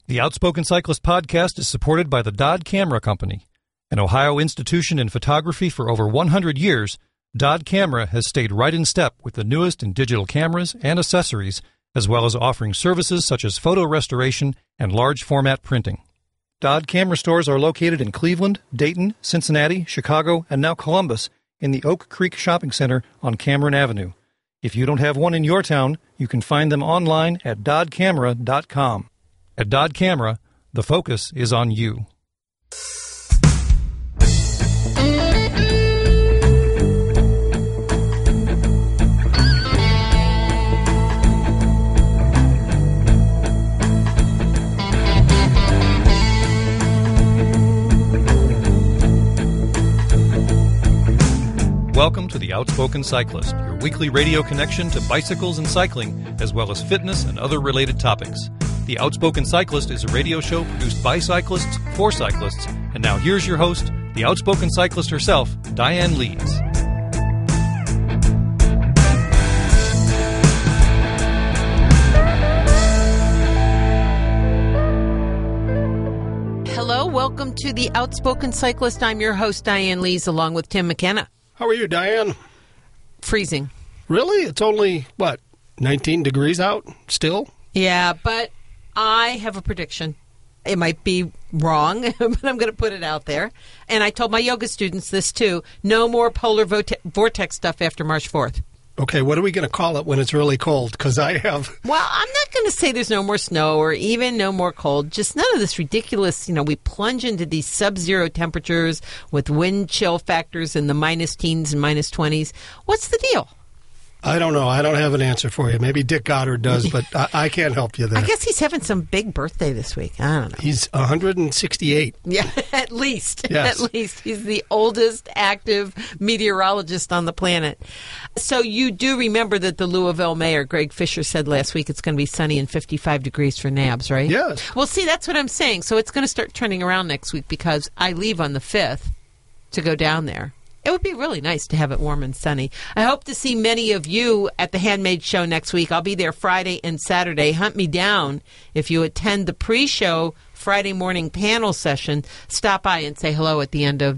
The Outspoken Cyclist podcast is supported by the Dodd Camera Company. An Ohio institution in photography for over 100 years, Dodd Camera has stayed right in step with the newest in digital cameras and accessories, as well as offering services such as photo restoration and large format printing. Dodd Camera stores are located in Cleveland, Dayton, Cincinnati, Chicago, and now Columbus in the Oak Creek Shopping Center on Cameron Avenue. If you don't have one in your town, you can find them online at doddcamera.com. At Dodd Camera, the focus is on you. Welcome to The Outspoken Cyclist, your weekly radio connection to bicycles and cycling, as well as fitness and other related topics. The Outspoken Cyclist is a radio show produced by cyclists for cyclists. And now here's your host, the outspoken cyclist herself, Diane Lees. Hello, welcome to the Outspoken Cyclist. I'm your host, Diane Lees, along with Tim McKenna. How are you, Diane? Freezing. Really? It's only, 19 degrees out still? Yeah, but I have a prediction. It might be wrong, but I'm going to put it out there. And I told my yoga students this, too. No more polar vortex stuff after March 4th. Okay, what are we going to call it when it's really cold? Because I have... Well, I'm not going to say there's no more snow or even no more cold. Just none of this ridiculous, we plunge into these sub-zero temperatures with wind chill factors in the minus teens and minus 20s. What's the deal? I don't know. I don't have an answer for you. Maybe Dick Goddard does, but I can't help you there. I guess he's having some big birthday this week. I don't know. He's 168. Yeah, at least. Yes. At least. He's the oldest active meteorologist on the planet. So you do remember that the Louisville mayor, Greg Fisher, said last week it's going to be sunny and 55 degrees for NABS, right? Yes. Well, see, that's what I'm saying. So it's going to start turning around next week because I leave on the 5th to go down there. It would be really nice to have it warm and sunny. I hope to see many of you at the Handmade Show next week. I'll be there Friday and Saturday. Hunt me down if you attend the pre-show Friday morning panel session. Stop by and say hello at the end of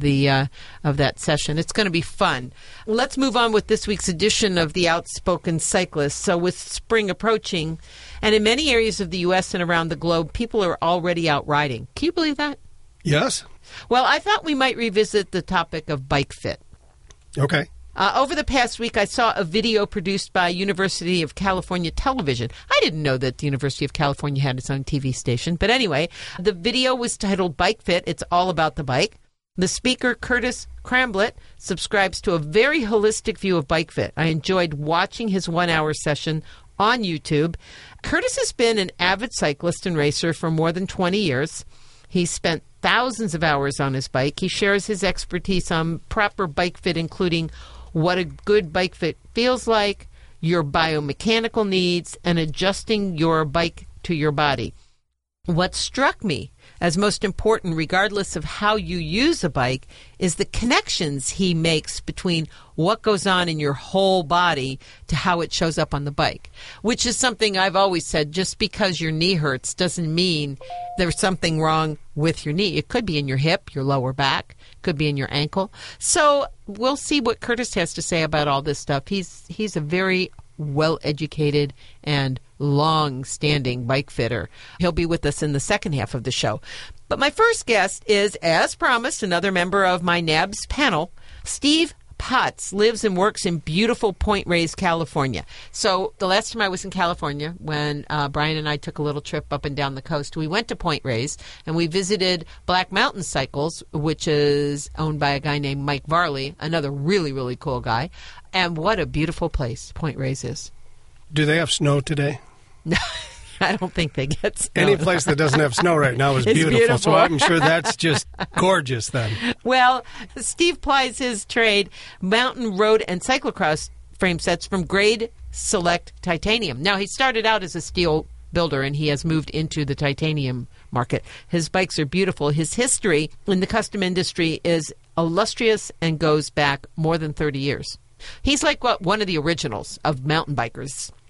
that session. It's going to be fun. Let's move on with this week's edition of The Outspoken Cyclist. So with spring approaching, and in many areas of the U.S. and around the globe, people are already out riding. Can you believe that? Yes. Well, I thought we might revisit the topic of bike fit. Okay. Over the past week, I saw a video produced by University of California Television. I didn't know that the University of California had its own TV station. But anyway, the video was titled Bike Fit. It's all about the bike. The speaker, Curtis Cramblett, subscribes to a very holistic view of bike fit. I enjoyed watching his 1-hour session on YouTube. Curtis has been an avid cyclist and racer for more than 20 years. He's spent thousands of hours on his bike. He shares his expertise on proper bike fit, including what a good bike fit feels like, your biomechanical needs, and adjusting your bike to your body. What struck me as most important, regardless of how you use a bike, is the connections he makes between what goes on in your whole body to how it shows up on the bike, which is something I've always said. Just because your knee hurts doesn't mean there's something wrong with your knee. It could be in your hip, your lower back, could be in your ankle. So we'll see what Curtis has to say about all this stuff. He's a very well-educated and long-standing bike fitter. He'll be with us in the second half of the show. But my first guest is, as promised, another member of my NABS panel. Steve Potts lives and works in beautiful Point Reyes, California. So the last time I was in California, when Brian and I took a little trip up and down the coast, we went to Point Reyes and we visited Black Mountain Cycles, which is owned by a guy named Mike Varley, another really, really cool guy. And what a beautiful place Point Reyes is. Do they have snow today? No, I don't think they get snow. Any place that doesn't have snow right now is beautiful. So I'm sure that's just gorgeous then. Well, Steve plies his trade, mountain, road, and cyclocross frame sets from Grade Select Titanium. Now, he started out as a steel builder, and he has moved into the titanium market. His bikes are beautiful. His history in the custom industry is illustrious and goes back more than 30 years. He's like one of the originals of mountain bikers.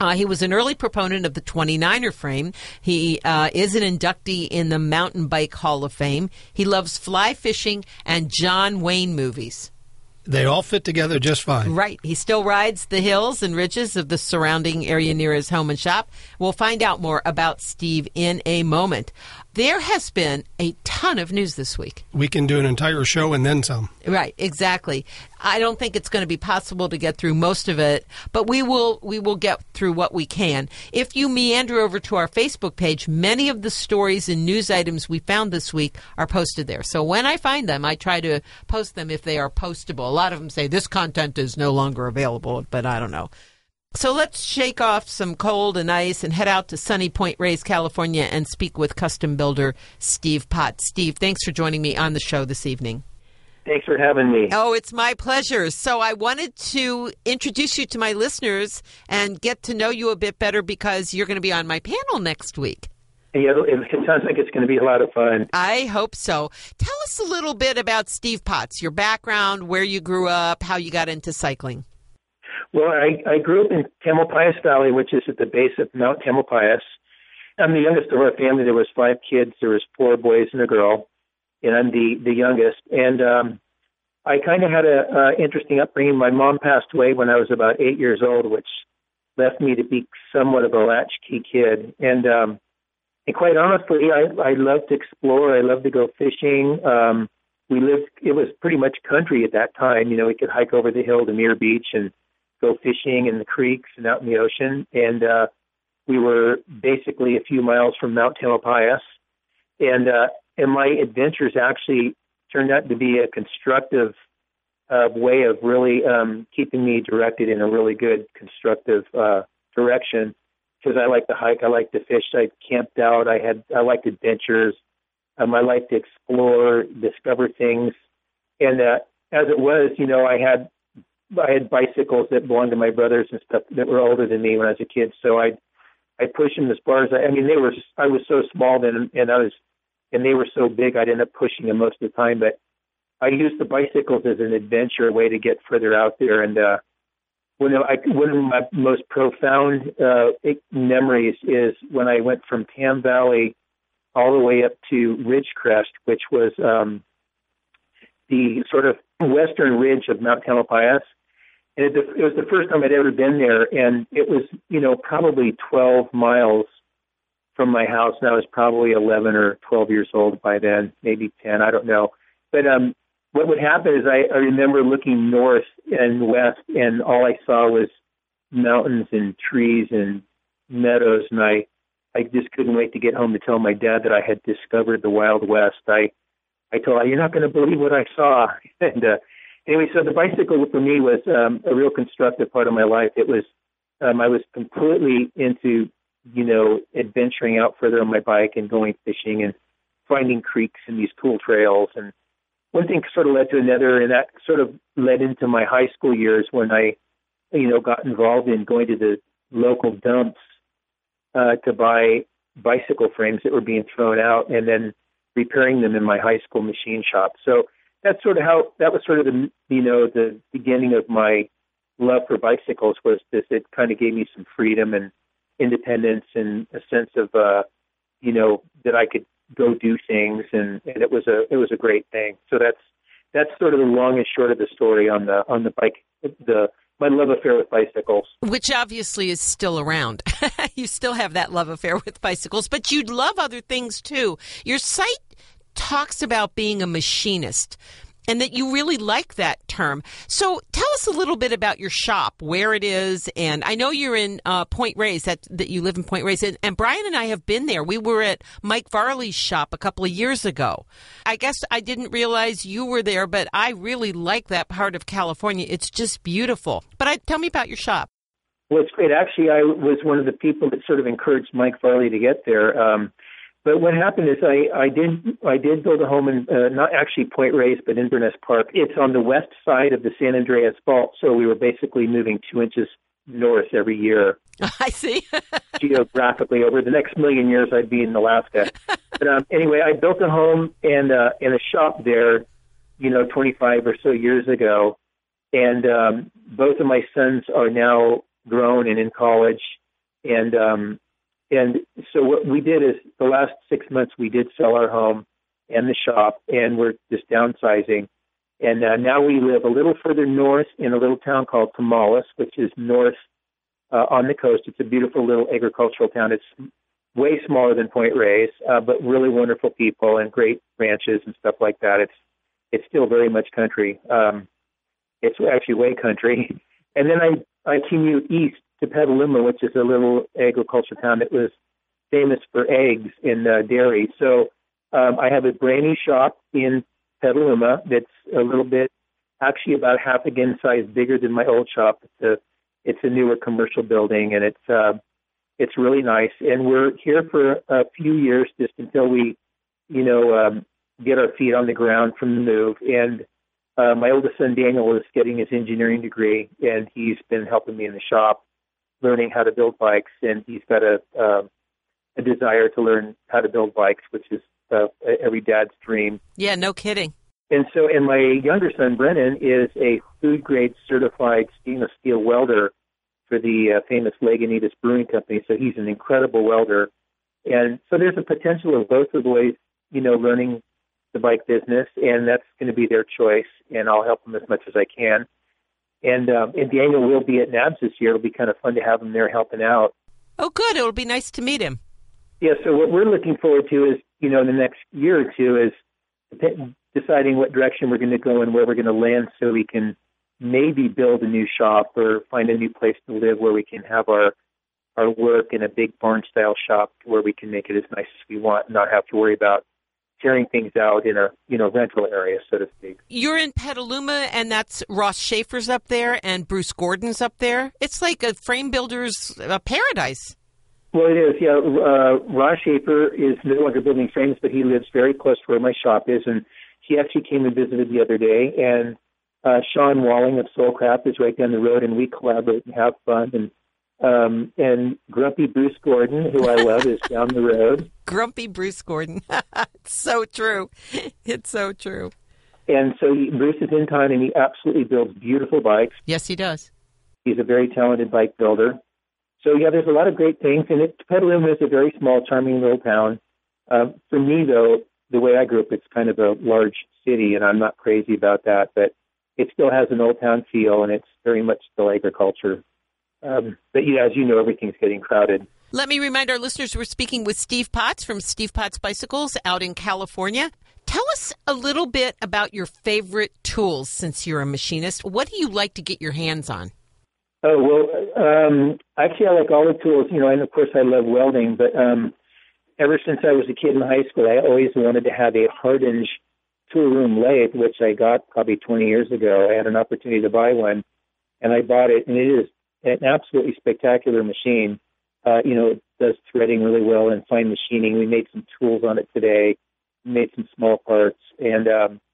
He was an early proponent of the 29er frame. He is an inductee in the Mountain Bike Hall of Fame. He loves fly fishing and John Wayne movies. They all fit together just fine. Right. He still rides the hills and ridges of the surrounding area near his home and shop. We'll find out more about Steve in a moment. There has been a ton of news this week. We can do an entire show and then some. Right, exactly. I don't think it's going to be possible to get through most of it, but we will get through what we can. If you meander over to our Facebook page, many of the stories and news items we found this week are posted there. So when I find them, I try to post them if they are postable. A lot of them say this content is no longer available, but I don't know. So let's shake off some cold and ice and head out to sunny Point Reyes, California, and speak with custom builder Steve Potts. Steve, thanks for joining me on the show this evening. Thanks for having me. Oh, it's my pleasure. So I wanted to introduce you to my listeners and get to know you a bit better because you're going to be on my panel next week. Yeah, it sounds like it's going to be a lot of fun. I hope so. Tell us a little bit about Steve Potts, your background, where you grew up, how you got into cycling. Well, I grew up in Tamalpais Valley, which is at the base of Mount Tamalpais. I'm the youngest of our family. There was 5 kids. There was 4 boys and a girl, and I'm the youngest. And I kind of had a interesting upbringing. My mom passed away when I was about 8 years old, which left me to be somewhat of a latchkey kid. And quite honestly, I loved to explore. I loved to go fishing. It was pretty much country at that time. You know, we could hike over the hill to Muir Beach and go fishing in the creeks and out in the ocean. And we were basically a few miles from Mount Tamalpais. And my adventures actually turned out to be a constructive way of really keeping me directed in a really good, constructive direction. Because I like to hike, I like to fish, I camped out, I liked adventures, I liked to explore, discover things. And as it was, you know, I had bicycles that belonged to my brothers and stuff that were older than me when I was a kid. So I pushed them as far as I was so small then, and they were so big I'd end up pushing them most of the time. But I used the bicycles as an adventure, a way to get further out there. And one of my most profound memories is when I went from Tam Valley all the way up to Ridgecrest, which was the sort of western ridge of Mount Tamalpais. And it was the first time I'd ever been there, and it was, you know, probably 12 miles from my house, and I was probably 11 or 12 years old by then, maybe 10, I don't know. But what would happen is I remember looking north and west, and all I saw was mountains and trees and meadows, and I just couldn't wait to get home to tell my dad that I had discovered the Wild West. I told him, "You're not going to believe what I saw." And anyway, so the bicycle for me was a real constructive part of my life. It was I was completely into, you know, adventuring out further on my bike and going fishing and finding creeks and these cool trails. And one thing sort of led to another, and that sort of led into my high school years when I, you know, got involved in going to the local dumps to buy bicycle frames that were being thrown out and then repairing them in my high school machine shop. So that's sort of that was sort of the, you know, the beginning of my love for bicycles was this. It kind of gave me some freedom and independence and a sense of, you know, that I could go do things, and it was a great thing. So that's sort of the long and short of the story on the bike, my love affair with bicycles. Which obviously is still around. You still have that love affair with bicycles, but you'd love other things too. Your site talks about being a machinist and that you really like that term. So tell us a little bit about your shop, where it is. And I know you're in Point Reyes, that you live in Point Reyes. And Brian and I have been there. We were at Mike Varley's shop a couple of years ago. I guess I didn't realize you were there, but I really like that part of California. It's just beautiful. But tell me about your shop. Well, it's great. Actually, I was one of the people that sort of encouraged Mike Varley to get there. But what happened is I did build a home in not actually Point Reyes, but Inverness Park. It's on the west side of the San Andreas Fault, so we were basically moving 2 inches north every year. I see. Geographically, over the next million years, I'd be in Alaska. But anyway, I built a home and a shop there, you know, 25 or so years ago, and both of my sons are now grown and in college. And so what we did is the last 6 months we did sell our home and the shop, and we're just downsizing. And now we live a little further north in a little town called Tamales, which is north on the coast. It's a beautiful little agricultural town. It's way smaller than Point Reyes, but really wonderful people and great ranches and stuff like that. It's still very much country. It's actually way country. And then I commute east to Petaluma, which is a little agriculture town that was famous for eggs and dairy. So I have a brand new shop in Petaluma that's a little bit, actually about half again size bigger than my old shop. It's a newer commercial building, and it's really nice. And we're here for a few years just until we, get our feet on the ground from the move. And my oldest son, Daniel, is getting his engineering degree, and he's been helping me in the shop, learning how to build bikes. And he's got a desire to learn how to build bikes, which is every dad's dream. Yeah, no kidding. And my younger son, Brennan, is a food-grade certified stainless steel welder for the famous Lagunitas Brewing Company. So he's an incredible welder. And so there's a potential of both of the boys, learning the bike business, and that's going to be their choice, and I'll help them as much as I can. And Daniel will be at NABS this year. It'll be kind of fun to have him there helping out. Oh, good. It'll be nice to meet him. Yeah, so what we're looking forward to is, in the next year or two is deciding what direction we're going to go and where we're going to land so we can maybe build a new shop or find a new place to live where we can have our work in a big barn-style shop where we can make it as nice as we want and not have to worry about tearing things out in a rental area, so to speak. You're in Petaluma, and that's Ross Schaefer's up there and Bruce Gordon's up there. It's like a frame builder's paradise. Well, it is, yeah. Ross Schaefer is no longer building frames, but he lives very close to where my shop is, and he actually came and visited the other day. And Sean Walling of Soulcraft is right down the road, and we collaborate and have fun. And Grumpy Bruce Gordon, who I love, is down the road. Grumpy Bruce Gordon. It's so true. It's so true. And so Bruce is in town, and he absolutely builds beautiful bikes. Yes, he does. He's a very talented bike builder. So, yeah, there's a lot of great things. And Petaluma is a very small, charming little town. For me, though, the way I grew up, it's kind of a large city, and I'm not crazy about that. But it still has an old town feel, and it's very much still agriculture. But, yeah, as you know, everything's getting crowded. Let me remind our listeners we're speaking with Steve Potts from Steve Potts Bicycles out in California. Tell us a little bit about your favorite tools since you're a machinist. What do you like to get your hands on? Oh, well, actually, I like all the tools, and, of course, I love welding. But ever since I was a kid in high school, I always wanted to have a Hardinge tool room lathe, which I got probably 20 years ago. I had an opportunity to buy one, and I bought it, and it is an absolutely spectacular machine. It does threading really well and fine machining. We made some tools on it today, made some small parts. And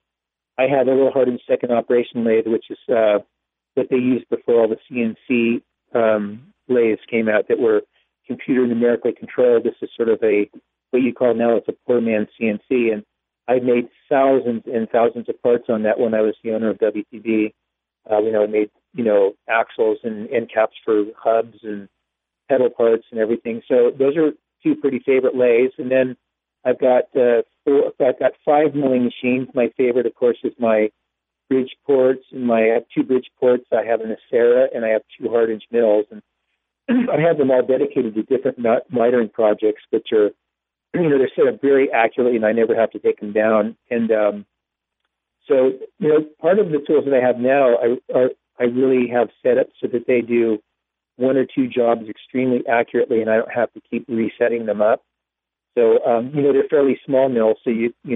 I have a little Hardinge second operation lathe, which is what they used before all the CNC lathes came out that were computer numerically controlled. This is sort of what you call now, it's a poor man's CNC. And I made thousands and thousands of parts on that when I was the owner of WTB. I made, axles and end caps for hubs and pedal parts and everything. So those are two pretty favorite lathes. And then I've got 5 milling machines. My favorite, of course, is my bridge ports. And I have 2 bridge ports. I have an Acera, and I have 2 Hardinge mills. And I have them all dedicated to different mitering projects, which are, they're set up very accurately, and I never have to take them down. And so, part of the tools that I have now, I really have set up so that they do 1 or 2 jobs extremely accurately, and I don't have to keep resetting them up. So, they're fairly small mills. So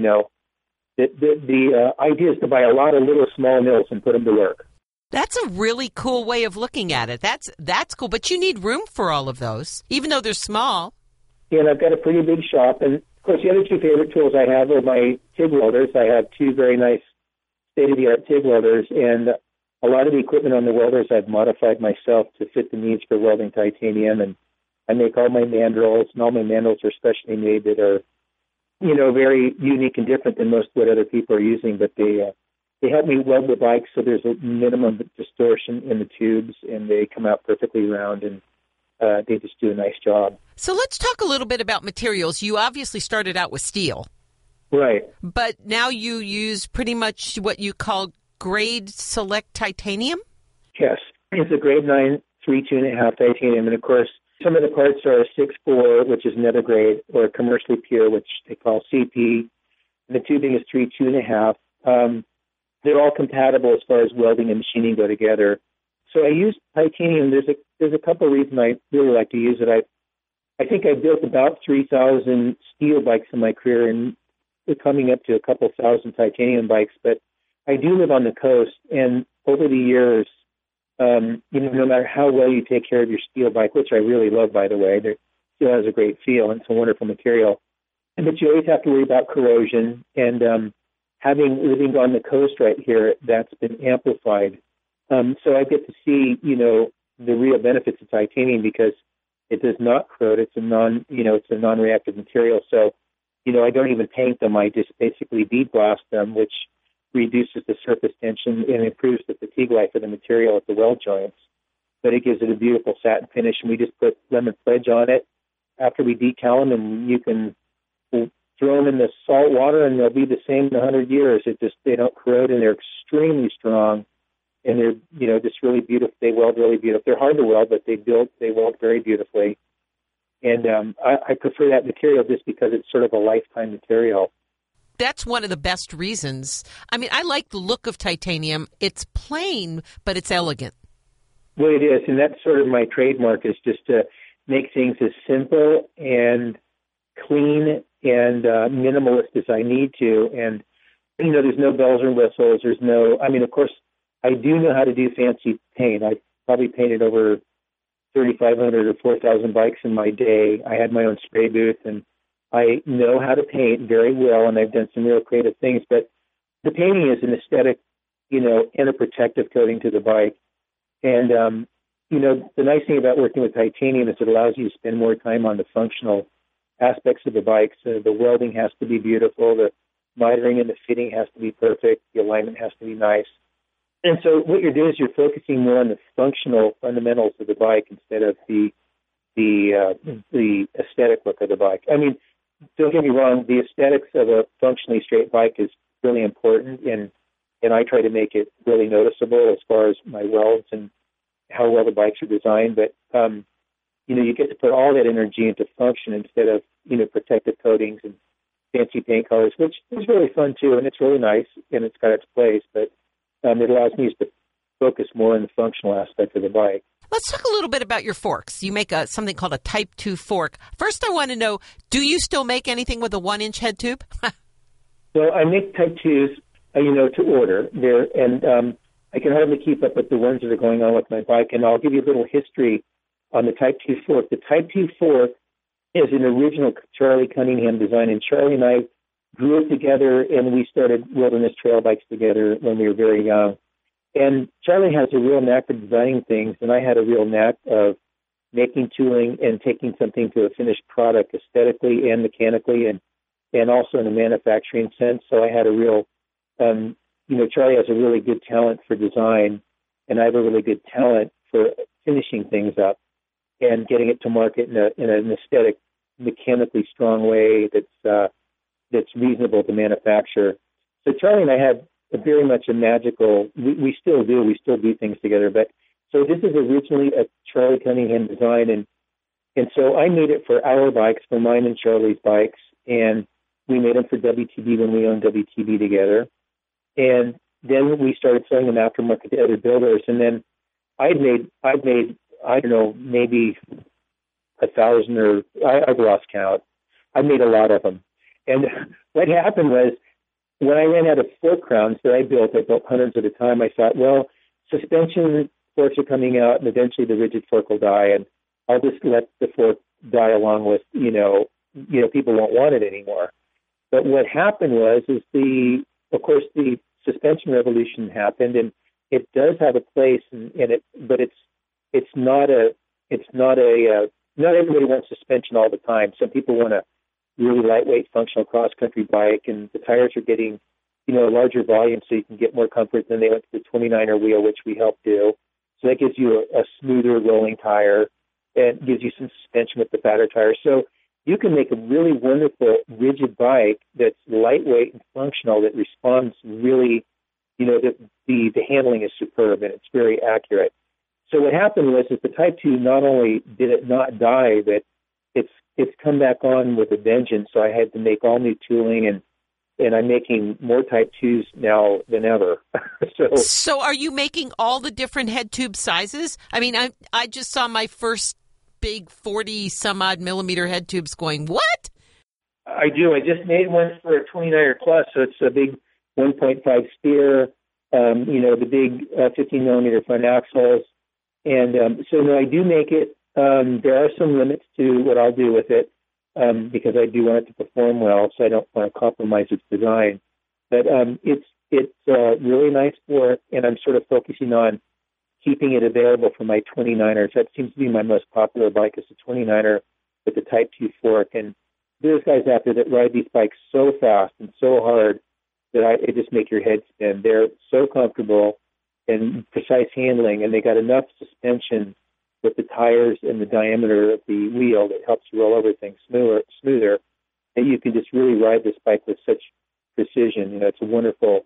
the idea is to buy a lot of little small mills and put them to work. That's a really cool way of looking at it. That's cool, but you need room for all of those, even though they're small. Yeah, and I've got a pretty big shop. And, of course, the other 2 favorite tools I have are my TIG welders. I have 2 very nice state-of-the-art TIG welders, and a lot of the equipment on the welders I've modified myself to fit the needs for welding titanium, and I make all my mandrels, and all my mandrels are specially made that are, very unique and different than most what other people are using, but they help me weld the bike so there's a minimum distortion in the tubes, and they come out perfectly round, and they just do a nice job. So let's talk a little bit about materials. You obviously started out with steel. Right. But now you use pretty much what you call grade select titanium? Yes. It's a grade 9, 3, 2.5 titanium. And, of course, some of the parts are 6-4, which is another grade, or commercially pure, which they call CP. And the tubing is 3, 2.5. They're all compatible as far as welding and machining go together. So I use titanium. There's a couple of reasons I really like to use it. I think I built about 3,000 steel bikes in my career, and we're coming up to a couple thousand titanium bikes. But I do live on the coast, and over the years, no matter how well you take care of your steel bike, which I really love, by the way, it still has a great feel and it's a wonderful material. But you always have to worry about corrosion, and living on the coast right here, that's been amplified. So I get to see, the real benefits of titanium because it does not corrode. It's a non-reactive material. So, I don't even paint them. I just basically bead blast them, which reduces the surface tension and improves the fatigue life of the material at the weld joints. But it gives it a beautiful satin finish, and we just put lemon pledge on it after we decal them, and you can throw them in the salt water, and they'll be the same in 100 years. They don't corrode, and they're extremely strong, and they're just really beautiful. They weld really beautiful. They're hard to weld, but they weld very beautifully. And I prefer that material just because it's sort of a lifetime material. That's one of the best reasons. I mean, I like the look of titanium. It's plain, but it's elegant. Well, it is, and that's sort of my trademark, is just to make things as simple and clean and minimalist as I need to. And, there's no bells or whistles. Of course, I do know how to do fancy paint. I probably painted over 3,500 or 4,000 bikes in my day. I had my own spray booth, and I know how to paint very well, and I've done some real creative things. But the painting is an aesthetic, and a protective coating to the bike. And, the nice thing about working with titanium is it allows you to spend more time on the functional aspects of the bike. So the welding has to be beautiful. The mitering and the fitting has to be perfect. The alignment has to be nice. And so what you're doing is you're focusing more on the functional fundamentals of the bike instead of the aesthetic look of the bike. I mean, don't get me wrong, the aesthetics of a functionally straight bike is really important, and I try to make it really noticeable as far as my welds and how well the bikes are designed. But, you get to put all that energy into function instead of, protective coatings and fancy paint colors, which is really fun too, and it's really nice, and it's got its place. But it allows me to focus more on the functional aspect of the bike. Let's talk a little bit about your forks. You make something called a Type 2 fork. First, I want to know, do you still make anything with a 1-inch head tube? Well, I make Type 2s, to order. I can hardly keep up with the ones that are going on with my bike, and I'll give you a little history on the Type 2 fork. The Type 2 fork is an original Charlie Cunningham design, and Charlie and I grew up together, and we started wilderness trail bikes together when we were very young. And Charlie has a real knack for designing things, and I had a real knack of making tooling and taking something to a finished product aesthetically and mechanically, and also in a manufacturing sense. So I had a real, Charlie has a really good talent for design, and I have a really good talent for finishing things up and getting it to market in an aesthetic, mechanically strong way that's reasonable to manufacture. So Charlie and I had very much a magical, we still do things together, but so this is originally a Charlie Cunningham design, and so I made it for our bikes, for mine and Charlie's bikes, and we made them for WTB when we owned WTB together, and then we started selling them aftermarket to other builders, and then I've made I don't know, maybe 1,000 or I've lost count. I made a lot of them, and what happened was, when I ran out of fork crowns that I built hundreds at a time, I thought, well, suspension forks are coming out, and eventually the rigid fork will die, and I'll just let the fork die along with, people won't want it anymore. But what happened was, of course, the suspension revolution happened, and it does have a place, but not everybody wants suspension all the time. Some people want a really lightweight, functional cross-country bike, and the tires are getting, a larger volume so you can get more comfort. Then they went to the 29er wheel, which we help do. So that gives you a smoother rolling tire. and gives you some suspension with the fatter tires. So you can make a really wonderful rigid bike that's lightweight and functional that responds really, the handling is superb and it's very accurate. So what happened was is the Type 2, not only did it not die, but it's come back on with a vengeance. So I had to make all new tooling, and I'm making more Type 2s now than ever. So are you making all the different head tube sizes? I mean, I just saw my first big 40-some-odd millimeter head tubes going, what? I do. I just made one for a 29er Plus, so it's a big 1.5 steer, the big 15-millimeter front axles. And so, no, I do make it. There are some limits to what I'll do with it because I do want it to perform well, so I don't want to compromise its design. But it's really nice work, and I'm sort of focusing on keeping it available for my 29ers. That seems to be my most popular bike is the 29er with the Type 2 fork. And there's guys out there that ride these bikes so fast and so hard that it just make your head spin. They're so comfortable and precise handling, and they got enough suspension with the tires and the diameter of the wheel that helps you roll over things smoother, that you can just really ride this bike with such precision. It's a wonderful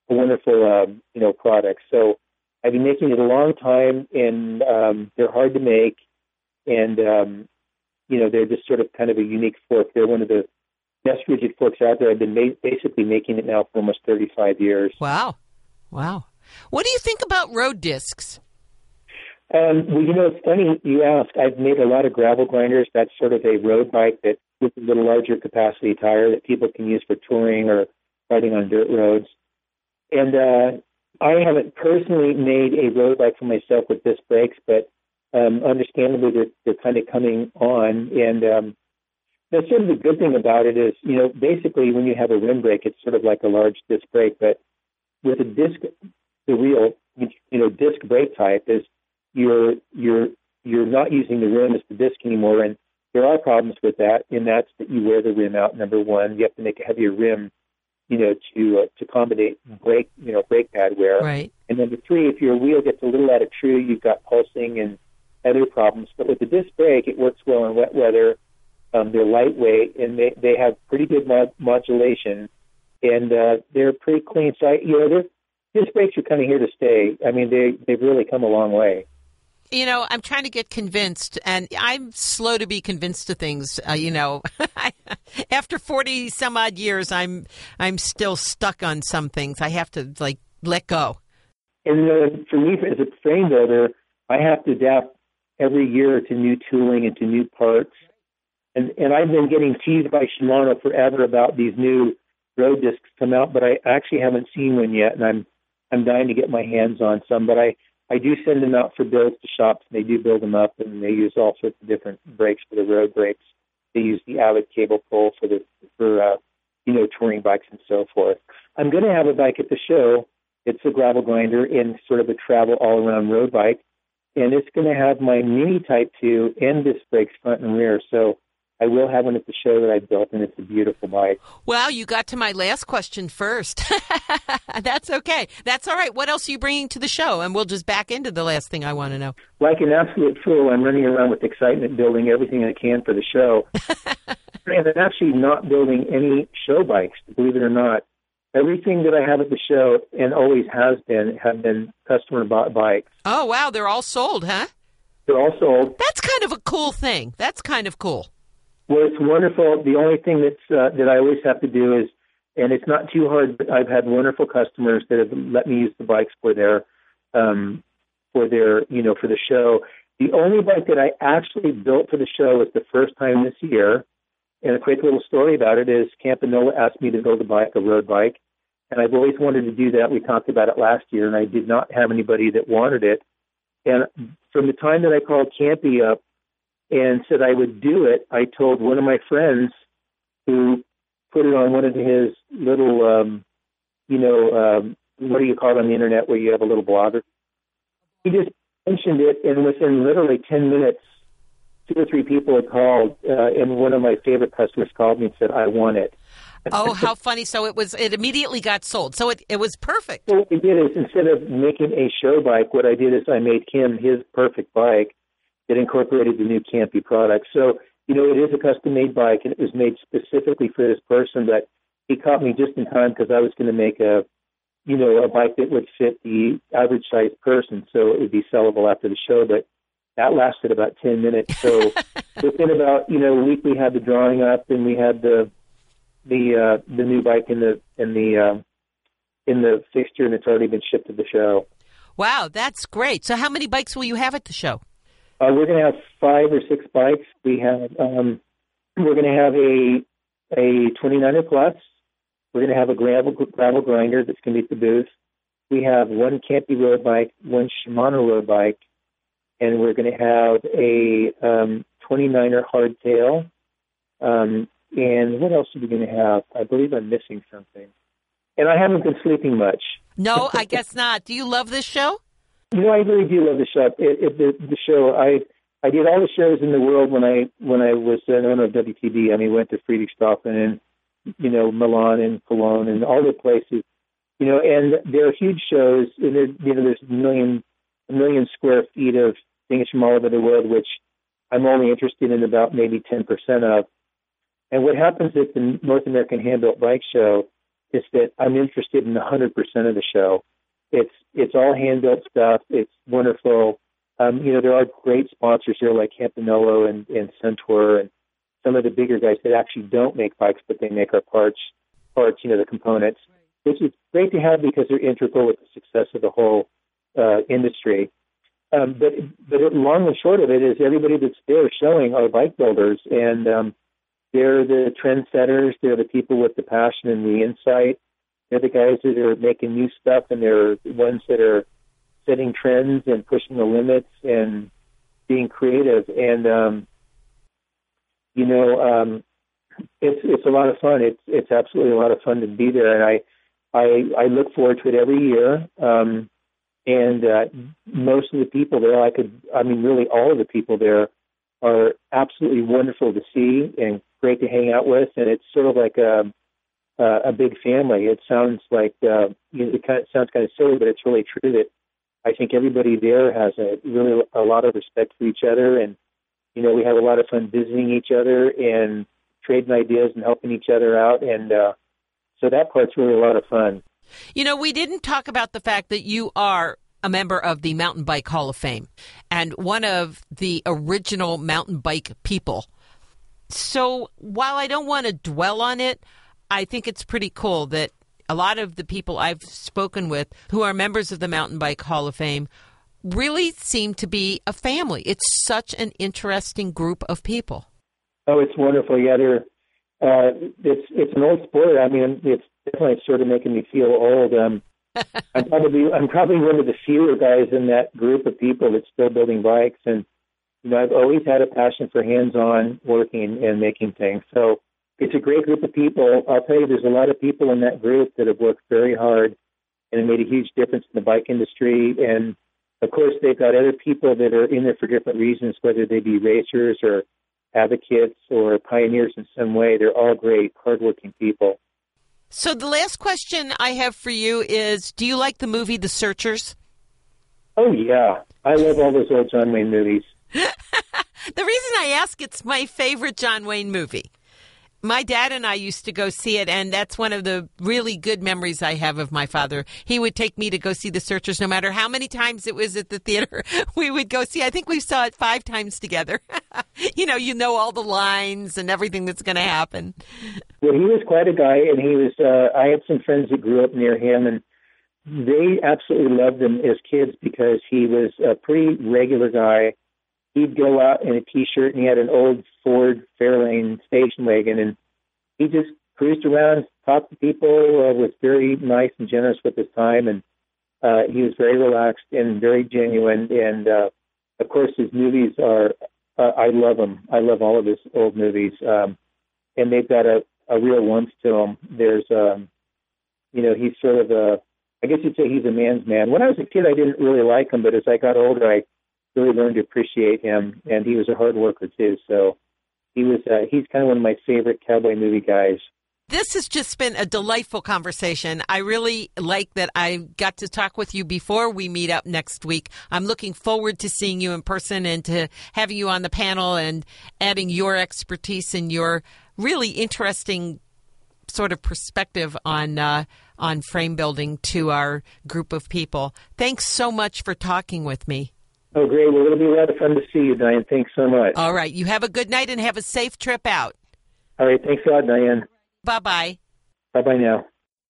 product. So I've been making it a long time, and they're hard to make, and they're just sort of kind of a unique fork. They're one of the best rigid forks out there. I've been basically making it now for almost 35 years. Wow. What do you think about road discs? It's funny you ask. I've made a lot of gravel grinders. That's sort of a road bike that with a little larger capacity tire that people can use for touring or riding on dirt roads. And I haven't personally made a road bike for myself with disc brakes, but understandably they're kind of coming on. And that's sort of the good thing about it is, basically when you have a rim brake, it's sort of like a large disc brake. But with a disc, the real, disc brake type is you're not using the rim as the disc anymore. And there are problems with that, and that's that you wear the rim out, number one. You have to make a heavier rim, to accommodate brake pad wear. Right. And number three, if your wheel gets a little out of true, you've got pulsing and other problems. But with the disc brake, it works well in wet weather. They're lightweight, and they have pretty good modulation, and they're pretty clean. So, disc brakes are kind of here to stay. I mean, they've really come a long way. I'm trying to get convinced, and I'm slow to be convinced to things. After 40 some odd years, I'm still stuck on some things. I have to let go. And for me, as a frame builder, I have to adapt every year to new tooling and to new parts. And I've been getting teased by Shimano forever about these new road discs come out, but I actually haven't seen one yet, and I'm dying to get my hands on some. But I do send them out for builds to shops, and they do build them up, and they use all sorts of different brakes for the road brakes. They use the Avid cable pull for touring bikes and so forth. I'm going to have a bike at the show. It's a gravel grinder in sort of a travel all-around road bike, and it's going to have my mini Type 2 and disc brakes front and rear. So I will have one at the show that I built, and it's a beautiful bike. Well, you got to my last question first. That's okay. That's all right. What else are you bringing to the show? And we'll just back into the last thing I want to know. Like an absolute fool, I'm running around with excitement, building everything I can for the show. And I'm actually not building any show bikes, believe it or not. Everything that I have at the show, and always have been customer-bought bikes. Oh, wow. They're all sold, huh? They're all sold. That's kind of a cool thing. That's kind of cool. Well, it's wonderful. The only thing that I always have to do is, and it's not too hard, but I've had wonderful customers that have let me use the bikes for their for the show. The only bike that I actually built for the show was the first time this year. And a quick little story about it is Campanola asked me to build a road bike, and I've always wanted to do that. We talked about it last year, and I did not have anybody that wanted it. And from the time that I called Campy up and said I would do it, I told one of my friends who put it on one of his little, what do you call it on the internet where you have a little blogger? He just mentioned it, and within literally 10 minutes, 2 or 3 people had called, and one of my favorite customers called me and said, I want it. Oh, how funny. So it immediately got sold. So it was perfect. So what we did is, instead of making a show bike, what I did is I made him his perfect bike. that incorporated the new Campy product. So, it is a custom-made bike, and it was made specifically for this person, but he caught me just in time because I was going to make a bike that would fit the average-sized person, so it would be sellable after the show, but that lasted about 10 minutes. So within about, a week, we had the drawing up, and we had the new bike in the fixture, and it's already been shipped to the show. Wow, that's great. So how many bikes will you have at the show? We're going to have 5 or 6 bikes. We have we're going to have a 29er Plus. We're going to have a gravel grinder that's going to be at the booth. We have one Campy road bike, one Shimano road bike, and we're going to have a 29er hardtail. And what else are we going to have? I believe I'm missing something. And I haven't been sleeping much. No, I guess not. Do you love this show? I really do love the show. The show. I did all the shows in the world when I was an owner of WTB. I mean, went to Friedrichshafen and Milan and Cologne and all the places. And there are huge shows. And there's a million square feet of things from all over the world, which I'm only interested in about maybe 10% of. And what happens at the North American Hand-Built Bike Show is that I'm interested in 100% of the show. It's all hand-built stuff. It's wonderful. There are great sponsors here like Campanello and Centaur and some of the bigger guys that actually don't make bikes, but they make our parts, the components, which is great to have because they're integral with the success of the whole industry. But long and short of it is everybody that's there showing are bike builders, and they're the trendsetters. They're the people with the passion and the insight. They're the guys that are making new stuff, and they're the ones that are setting trends and pushing the limits and being creative. And, it's a lot of fun. It's absolutely a lot of fun to be there. And I look forward to it every year. And most of the people there, really all of the people there are absolutely wonderful to see and great to hang out with. And it's sort of like a big family. It sounds like sounds kind of silly, but it's really true that I think everybody there has a lot of respect for each other, and we have a lot of fun visiting each other and trading ideas and helping each other out, and so that part's really a lot of fun. We didn't talk about the fact that you are a member of the Mountain Bike Hall of Fame and one of the original mountain bike people. So while I don't want to dwell on it, I think it's pretty cool that a lot of the people I've spoken with who are members of the Mountain Bike Hall of Fame really seem to be a family. It's such an interesting group of people. Oh, it's wonderful. Yeah, it's an old sport. I mean, it's definitely sort of making me feel old. I'm probably one of the fewer guys in that group of people that's still building bikes, and I've always had a passion for hands-on working and making things. So it's a great group of people. I'll tell you, there's a lot of people in that group that have worked very hard and have made a huge difference in the bike industry. And of course, they've got other people that are in there for different reasons, whether they be racers or advocates or pioneers in some way. They're all great, hardworking people. So the last question I have for you is, do you like the movie The Searchers? Oh, yeah. I love all those old John Wayne movies. The reason I ask, it's my favorite John Wayne movie. My dad and I used to go see it, and that's one of the really good memories I have of my father. He would take me to go see The Searchers no matter how many times it was at the theater. We would go see. I think we saw it 5 times together. you know all the lines and everything that's going to happen. Well, he was quite a guy, and he was. I had some friends that grew up near him, and they absolutely loved him as kids because he was a pretty regular guy. He'd go out in a T-shirt, and he had an old Ford Fairlane station wagon, and he just cruised around, talked to people, was very nice and generous with his time, and he was very relaxed and very genuine. And of course, his movies are. I love them. I love all of his old movies, and they've got a real warmth to them. There's, he's sort of a. I guess you'd say he's a man's man. When I was a kid, I didn't really like him, but as I got older, I really learned to appreciate him, and he was a hard worker too. So he's kind of one of my favorite cowboy movie guys. This has just been a delightful conversation. I really like that I got to talk with you before we meet up next week. I'm looking forward to seeing you in person and to having you on the panel and adding your expertise and your really interesting sort of perspective on frame building to our group of people. Thanks so much for talking with me. Oh, great. Well, it'll be a lot of fun to see you, Diane. Thanks so much. All right. You have a good night and have a safe trip out. All right. Thanks a lot, Diane. Bye-bye. Bye-bye now.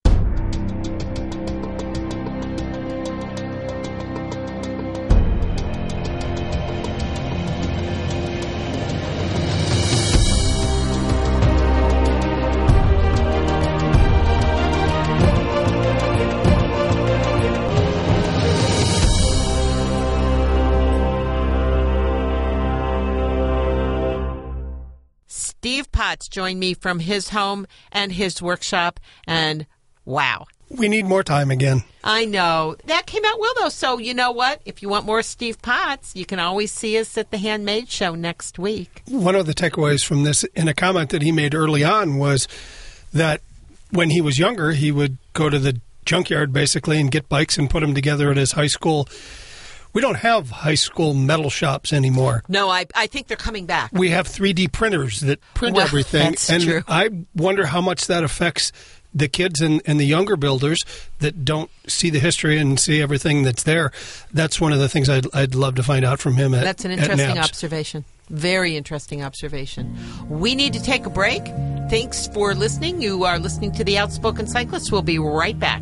Steve Potts joined me from his home and his workshop, and wow. We need more time again. I know. That came out well, though. So you know what? If you want more Steve Potts, you can always see us at the Handmade Show next week. One of the takeaways from this, in a comment that he made early on, was that when he was younger, he would go to the junkyard, basically, and get bikes and put them together at his high school. We don't have high school metal shops anymore. No, I think they're coming back. We have 3D printers that print everything. That's and true. I wonder how much that affects the kids and the younger builders that don't see the history and see everything that's there. That's one of the things I'd love to find out from him at That's an interesting NABS. observation. Very interesting observation. We need to take a break. Thanks for listening. You are listening to The Outspoken Cyclist. We'll be right back.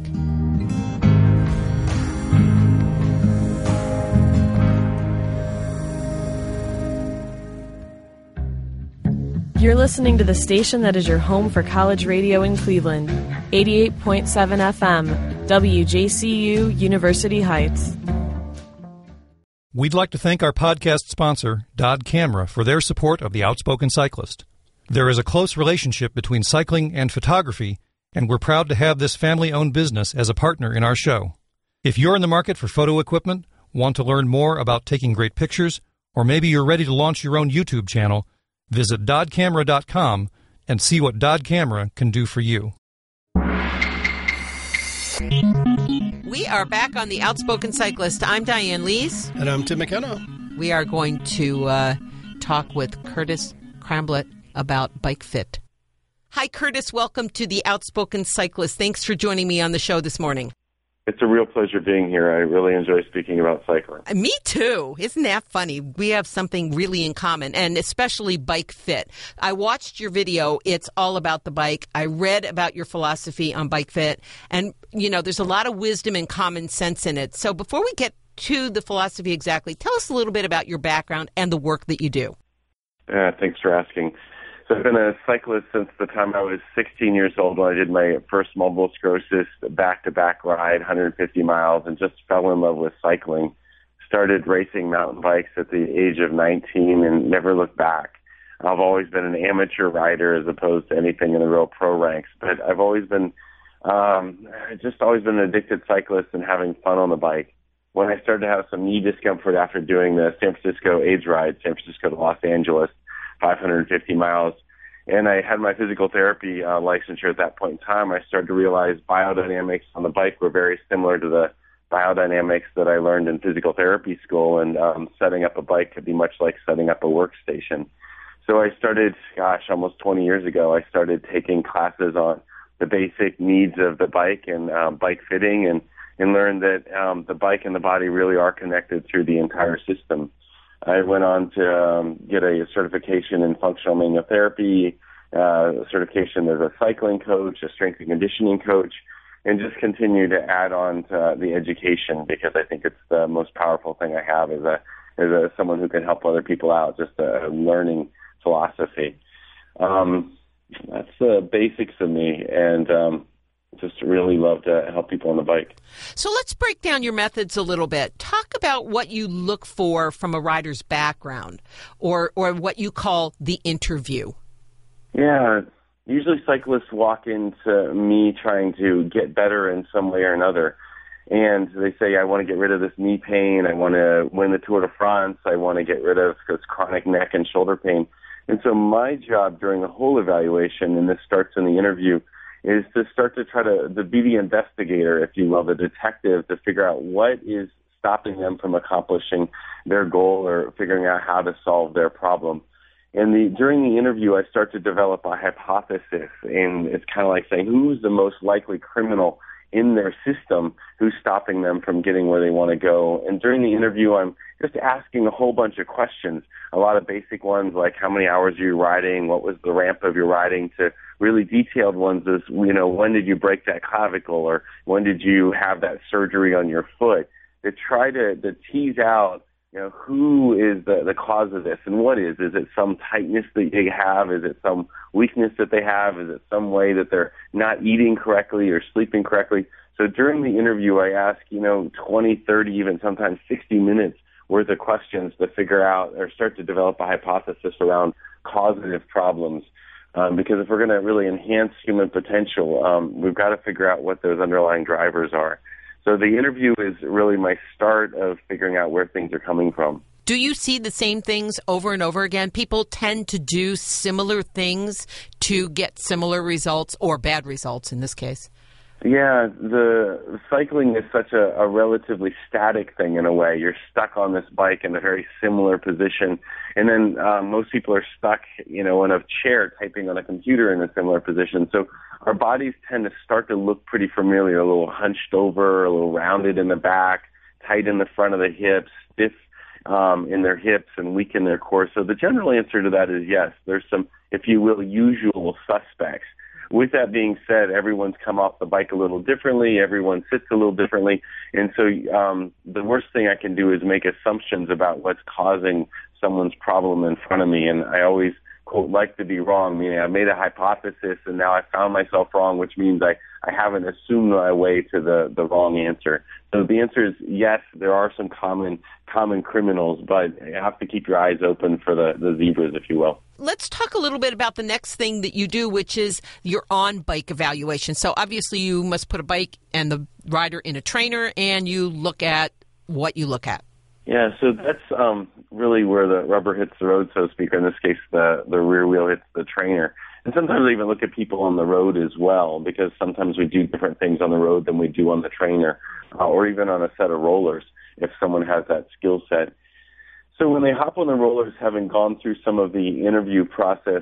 You're listening to the station that is your home for college radio in Cleveland, 88.7 FM, WJCU, University Heights. We'd like to thank our podcast sponsor, Dodd Camera, for their support of The Outspoken Cyclist. There is a close relationship between cycling and photography, and we're proud to have this family-owned business as a partner in our show. If you're in the market for photo equipment, want to learn more about taking great pictures, or maybe you're ready to launch your own YouTube channel, visit doddcamera.com and see what Dodd Camera can do for you. We are back on The Outspoken Cyclist. I'm Diane Lees. And I'm Tim McKenna. We are going to talk with Curtis Cramblett about Bike Fit. Hi, Curtis. Welcome to The Outspoken Cyclist. Thanks for joining me on the show this morning. It's a real pleasure being here. I really enjoy speaking about cycling. Me too. Isn't that funny? We have something really in common, and especially Bike Fit. I watched your video. It's all about the bike. I read about your philosophy on Bike Fit, and, you know, there's a lot of wisdom and common sense in it. So before we get to the philosophy exactly, tell us a little bit about your background and the work that you do. Thanks for asking. So I've been a cyclist since the time I was 16 years old when I did my first multiple sclerosis back-to-back ride, 150 miles, and just fell in love with cycling. Started racing mountain bikes at the age of 19 and never looked back. I've always been an amateur rider as opposed to anything in the real pro ranks, but I've always been always been an addicted cyclist and having fun on the bike. When I started to have some knee discomfort after doing the San Francisco AIDS ride, San Francisco to Los Angeles, 550 miles, and I had my physical therapy licensure at that point in time, I started to realize biodynamics on the bike were very similar to the biodynamics that I learned in physical therapy school, and setting up a bike could be much like setting up a workstation. So I started, almost 20 years ago, I started taking classes on the basic needs of the bike and bike fitting, and learned that the bike and the body really are connected through the entire system. I went on to get a certification in functional manual therapy, a certification as a cycling coach, a strength and conditioning coach, and just continue to add on to the education because I think it's the most powerful thing I have as someone who can help other people out, just a learning philosophy. That's the basics of me, and just really love to help people on the bike. So let's break down your methods a little bit. Talk about what you look for from a rider's background or what you call the interview. Yeah, usually cyclists walk into me trying to get better in some way or another. And they say, I want to get rid of this knee pain. I want to win the Tour de France. I want to get rid of this chronic neck and shoulder pain. And so my job during the whole evaluation, and this starts in the interview, is to start to try to be the investigator, if you will, the detective, to figure out what is stopping them from accomplishing their goal or figuring out how to solve their problem. And during the interview, I start to develop a hypothesis, and it's kind of like saying, who's the most likely criminal in their system who's stopping them from getting where they want to go. And during the interview, I'm just asking a whole bunch of questions, a lot of basic ones like how many hours are you riding, what was the ramp of your riding, to really detailed ones as, when did you break that clavicle, or when did you have that surgery on your foot, to try to tease out who is the cause of this and what is. Is it some tightness that they have? Is it some weakness that they have? Is it some way that they're not eating correctly or sleeping correctly? So during the interview, I ask, 20, 30, even sometimes 60 minutes worth of questions to figure out or start to develop a hypothesis around causative problems. Because if we're going to really enhance human potential, we've got to figure out what those underlying drivers are. So the interview is really my start of figuring out where things are coming from. Do you see the same things over and over again? People tend to do similar things to get similar results, or bad results in this case. Yeah, the cycling is such a relatively static thing in a way. You're stuck on this bike in a very similar position. And then most people are stuck, in a chair typing on a computer in a similar position. So our bodies tend to start to look pretty familiar, a little hunched over, a little rounded in the back, tight in the front of the hips, stiff in their hips, and weak in their core. So the general answer to that is yes. There's some, if you will, usual suspects. With that being said, everyone's come off the bike a little differently. Everyone sits a little differently. And so the worst thing I can do is make assumptions about what's causing someone's problem in front of me. And I always, quote, like to be wrong, meaning I made a hypothesis and now I found myself wrong, which means I haven't assumed my way to the wrong answer. So the answer is yes, there are some common criminals, but you have to keep your eyes open for the zebras, if you will. Let's talk a little bit about the next thing that you do, which is your on-bike evaluation. So obviously you must put a bike and the rider in a trainer, and you look at what you look at. Yeah, so that's really where the rubber hits the road, so to speak, or in this case, the rear wheel hits the trainer. And sometimes I even look at people on the road as well, because sometimes we do different things on the road than we do on the trainer, or even on a set of rollers, if someone has that skill set. So when they hop on the rollers, having gone through some of the interview process,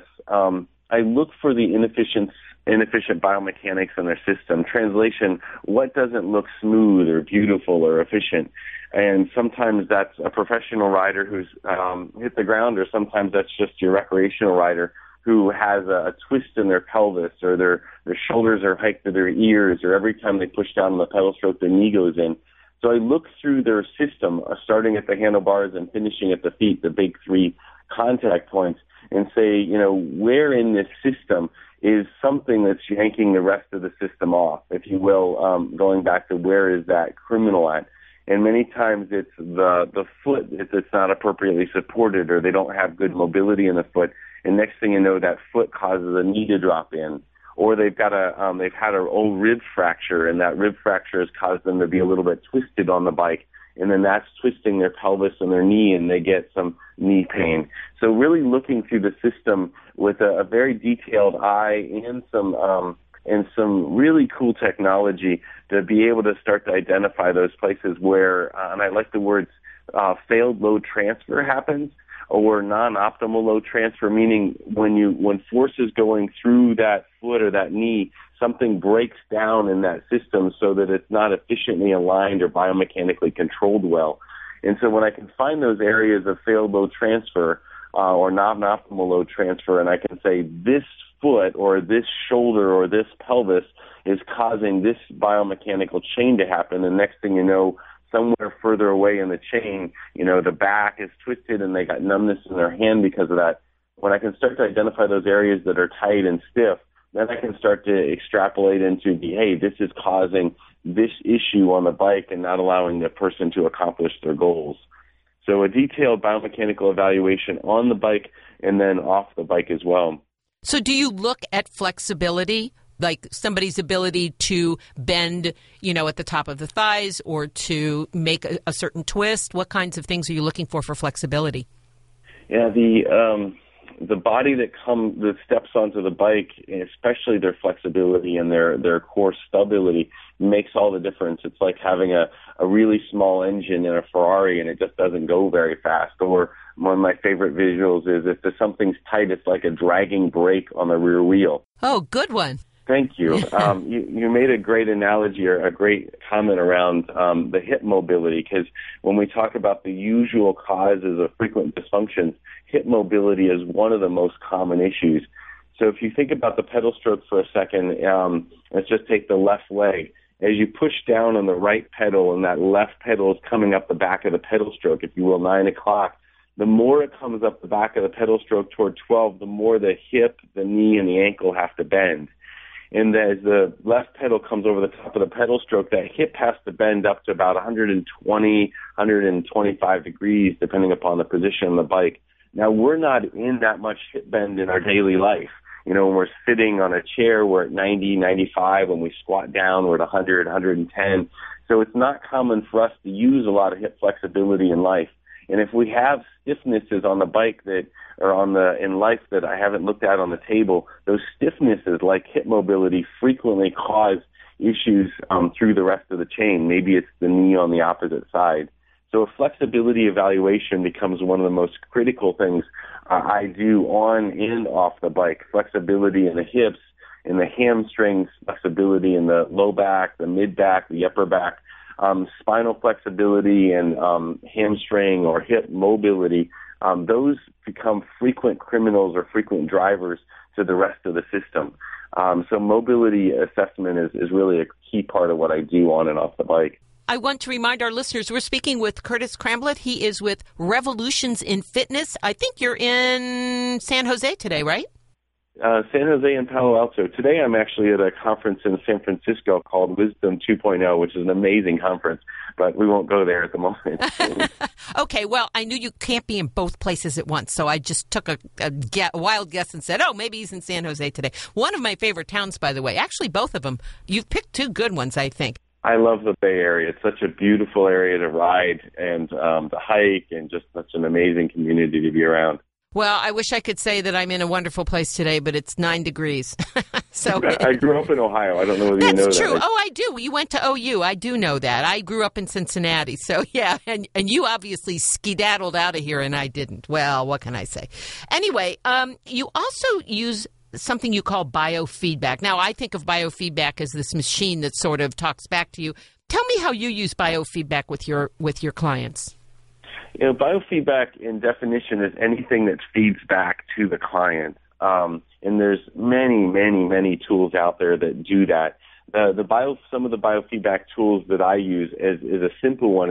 I look for the inefficient biomechanics in their system. Translation, what doesn't look smooth or beautiful or efficient? And sometimes that's a professional rider who's hit the ground, or sometimes that's just your recreational rider who has a twist in their pelvis, or their shoulders are hiked to their ears, or every time they push down on the pedal stroke, their knee goes in. So I look through their system, starting at the handlebars and finishing at the feet, the big three contact points, and say, where in this system is something that's yanking the rest of the system off, if you will, going back to where is that criminal at. And many times it's the foot that's not appropriately supported, or they don't have good mobility in the foot. And next thing you know, that foot causes a knee to drop in. Or they've had an old rib fracture, and that rib fracture has caused them to be a little bit twisted on the bike, and then that's twisting their pelvis and their knee, and they get some knee pain. So really looking through the system with a very detailed eye and some really cool technology to be able to start to identify those places where, and I like the words, failed load transfer happens, or non-optimal load transfer, meaning when force is going through that foot or that knee, something breaks down in that system so that it's not efficiently aligned or biomechanically controlled well. And so when I can find those areas of failed load transfer or non-optimal load transfer, and I can say this foot or this shoulder or this pelvis is causing this biomechanical chain to happen, the next thing you know, somewhere further away in the chain, the back is twisted and they got numbness in their hand because of that. When I can start to identify those areas that are tight and stiff, then I can start to extrapolate into this is causing this issue on the bike and not allowing the person to accomplish their goals. So a detailed biomechanical evaluation on the bike and then off the bike as well. So do you look at flexibility, like somebody's ability to bend, at the top of the thighs, or to make a certain twist? What kinds of things are you looking for flexibility? Yeah, the body that steps onto the bike, especially their flexibility and their core stability, makes all the difference. It's like having a really small engine in a Ferrari and it just doesn't go very fast. Or one of my favorite visuals is if something's tight, it's like a dragging brake on the rear wheel. Oh, good one. Thank you. You made a great analogy or a great comment around the hip mobility, because when we talk about the usual causes of frequent dysfunctions, hip mobility is one of the most common issues. So if you think about the pedal stroke for a second, let's just take the left leg. As you push down on the right pedal and that left pedal is coming up the back of the pedal stroke, if you will, 9 o'clock, the more it comes up the back of the pedal stroke toward 12, the more the hip, the knee, and the ankle have to bend. And as the left pedal comes over the top of the pedal stroke, that hip has to bend up to about 120, 125 degrees, depending upon the position on the bike. Now, we're not in that much hip bend in our daily life. You know, when we're sitting on a chair, we're at 90, 95. When we squat down, we're at 100, 110. So it's not common for us to use a lot of hip flexibility in life. And if we have stiffnesses on the bike that are in life that I haven't looked at on the table, those stiffnesses like hip mobility frequently cause issues through the rest of the chain. Maybe it's the knee on the opposite side. So a flexibility evaluation becomes one of the most critical things I do on and off the bike. Flexibility in the hips, in the hamstrings, flexibility in the low back, the mid back, the upper back. Spinal flexibility and hamstring or hip mobility, those become frequent criminals or frequent drivers to the rest of the system. So mobility assessment is really a key part of what I do on and off the bike. I want to remind our listeners, we're speaking with Curtis Cramblett. He is with Revolutions in Fitness. I think you're in San Jose today, right? San Jose and Palo Alto. Today I'm actually at a conference in San Francisco called Wisdom 2.0, which is an amazing conference, but we won't go there at the moment. Okay, well, I knew you can't be in both places at once, so I just took a wild guess and said, maybe he's in San Jose today. One of my favorite towns, by the way. Actually, both of them. You've picked two good ones, I think. I love the Bay Area. It's such a beautiful area to ride and to hike, and just such an amazing community to be around. Well, I wish I could say that I'm in a wonderful place today, but it's 9 degrees. So I grew up in Ohio. I don't know whether you know that. That's true. Oh, I do. You went to OU. I do know that. I grew up in Cincinnati. So, yeah, and you obviously skedaddled out of here, and I didn't. Well, what can I say? Anyway, you also use something you call biofeedback. Now, I think of biofeedback as this machine that sort of talks back to you. Tell me how you use biofeedback with your clients. You know, biofeedback in definition is anything that feeds back to the client. And there's many, many, many tools out there that do that. Some of the biofeedback tools that I use is a simple one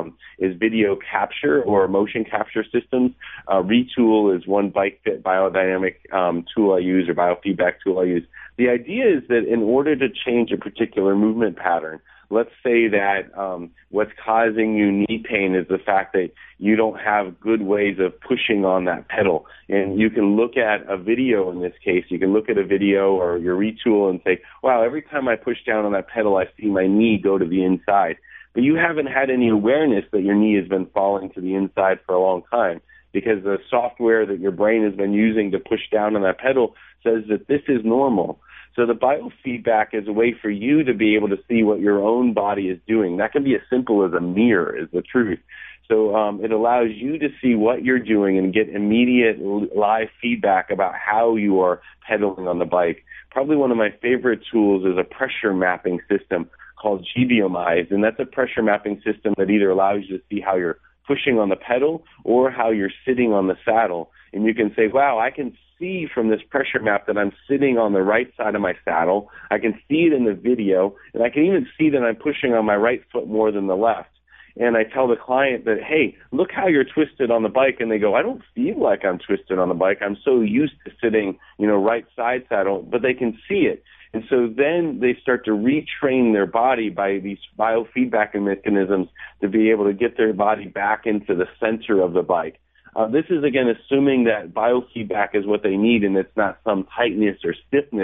is video capture or motion capture systems. Retool is one BikeFit biodynamic tool I use, or biofeedback tool I use. The idea is that in order to change a particular movement pattern, let's say that what's causing you knee pain is the fact that you don't have good ways of pushing on that pedal. And you can look at a video in this case. You can look at a video or your retool and say, wow, every time I push down on that pedal, I see my knee go to the inside. But you haven't had any awareness that your knee has been falling to the inside for a long time, because the software that your brain has been using to push down on that pedal says that this is normal. So the biofeedback is a way for you to be able to see what your own body is doing. That can be as simple as a mirror, is the truth. So it allows you to see what you're doing and get immediate live feedback about how you are pedaling on the bike. Probably one of my favorite tools is a pressure mapping system called GBMIze, and that's a pressure mapping system that either allows you to see how you're pushing on the pedal or how you're sitting on the saddle. And you can say, wow, I can see from this pressure map that I'm sitting on the right side of my saddle. I can see it in the video, and I can even see that I'm pushing on my right foot more than the left. And I tell the client that, hey, look how you're twisted on the bike. And they go, I don't feel like I'm twisted on the bike. I'm so used to sitting, right side saddle, but they can see it. And so then they start to retrain their body by these biofeedback mechanisms to be able to get their body back into the center of the bike. This is, again, assuming that biofeedback is what they need and it's not some tightness or stiffness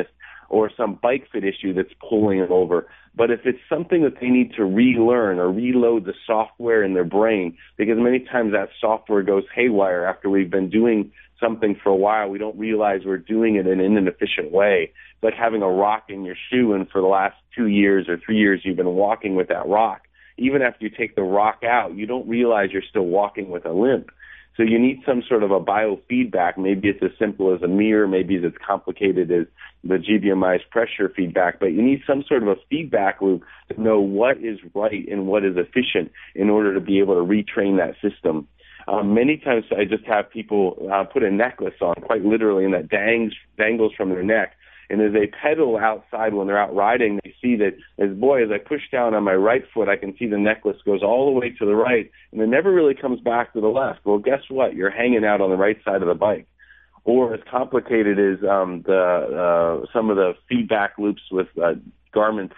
or some bike fit issue that's pulling them over. But if it's something that they need to relearn or reload the software in their brain, because many times that software goes haywire after we've been doing something for a while, we don't realize we're doing it in an inefficient way. It's like having a rock in your shoe, and for the last 2 years or 3 years you've been walking with that rock. Even after you take the rock out, you don't realize you're still walking with a limp. So you need some sort of a biofeedback. Maybe it's as simple as a mirror. Maybe it's as complicated as the GBMI's pressure feedback. But you need some sort of a feedback loop to know what is right and what is efficient in order to be able to retrain that system. Many times I just have people put a necklace on, quite literally, and that dangles from their neck. And as they pedal outside when they're out riding, they see that as I push down on my right foot, I can see the necklace goes all the way to the right, and it never really comes back to the left. Well, guess what? You're hanging out on the right side of the bike. Or as complicated as some of the feedback loops with Garmin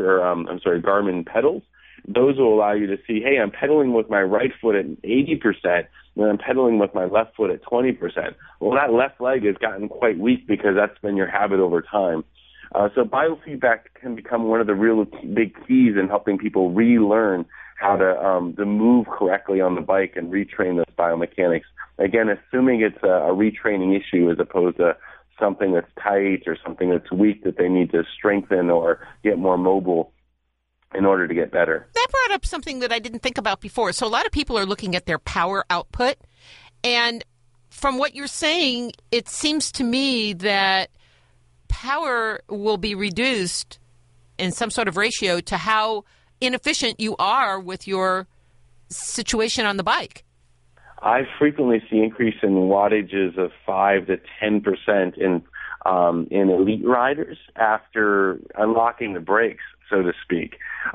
Garmin pedals. Those will allow you to see, hey, I'm pedaling with my right foot at 80%, and I'm pedaling with my left foot at 20%. Well, that left leg has gotten quite weak because that's been your habit over time. So biofeedback can become one of the real big keys in helping people relearn how to move correctly on the bike and retrain those biomechanics. Again, assuming it's a retraining issue as opposed to something that's tight or something that's weak that they need to strengthen or get more mobile in order to get better. That brought up something that I didn't think about before. So a lot of people are looking at their power output. And from what you're saying, it seems to me that power will be reduced in some sort of ratio to how inefficient you are with your situation on the bike. I frequently see increase in wattages of 5 to 10% in elite riders after unlocking the brakes, so to speak,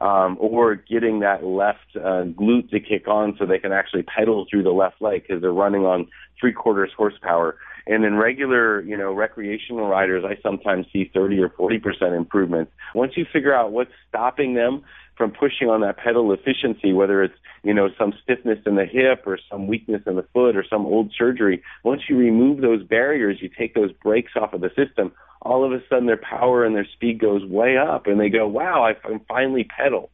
or getting that left glute to kick on so they can actually pedal through the left leg because they're running on 3/4 horsepower. And in regular, recreational riders, I sometimes see 30 or 40% improvements. Once you figure out what's stopping them from pushing on that pedal efficiency, whether it's, some stiffness in the hip or some weakness in the foot or some old surgery, once you remove those barriers, you take those brakes off of the system, all of a sudden their power and their speed goes way up and they go, wow, I can finally pedal.